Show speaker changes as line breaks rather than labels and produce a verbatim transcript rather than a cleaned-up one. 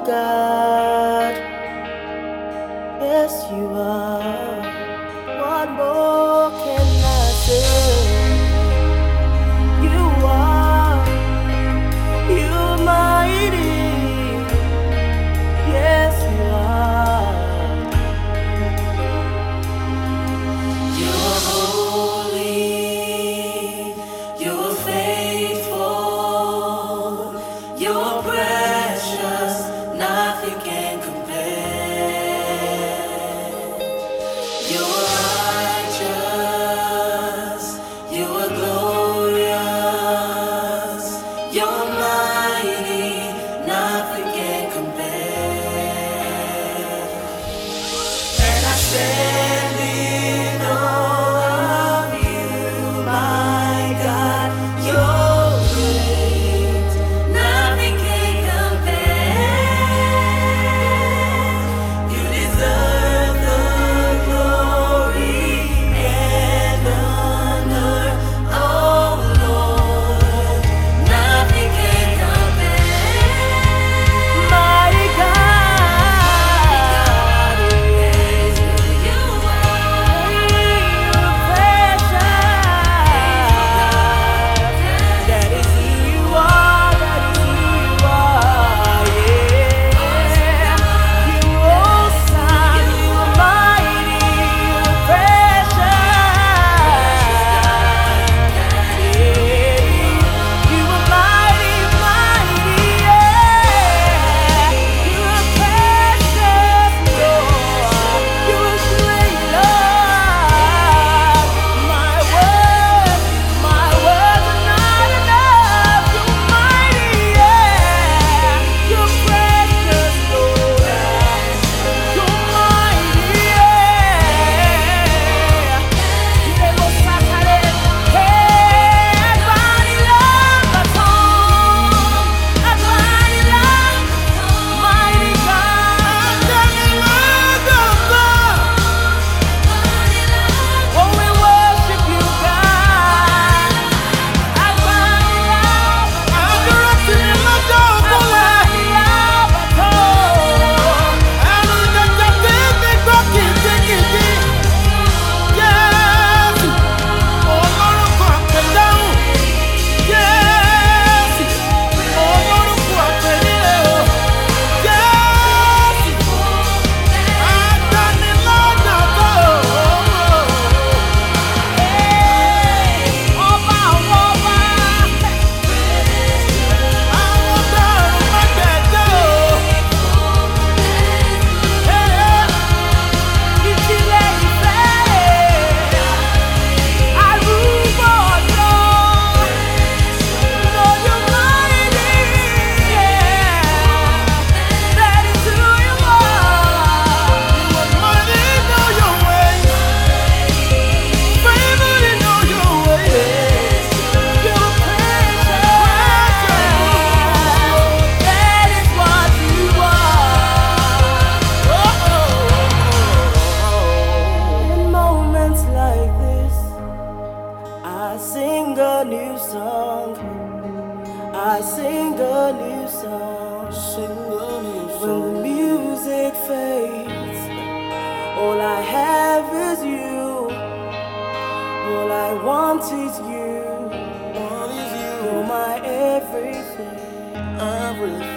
God. Yes, you are. What more can I say? You are. You're mighty. Yes, you are.
You're holy, you're faithful, you're precious, nothing can compare. You're righteous, you are glorious, you're mighty, nothing can compare. And I stand in awe of you, my God. You're great, nothing can compare. You deserve the glory and honor, oh Lord. Nothing can compare.
Mighty God.
Is who you are.
You're precious. That is who you are. That is who you are. Yeah. You're awesome. You're mighty. You're precious. Yeah. You are mighty, mighty. Yeah. You're precious, Lord. You're great, Lord. My words, my words are not enough. You're mighty, yeah. You're precious, Lord. You're mighty, yeah. Debo sakale, hey, Adonai, Adonai, Adonai, mighty God, oh, we worship you, God. In moments like this, I sing a new song. I sing a new song. When the music fades, all I have is you. All I want is you. You're my everything.
Everything.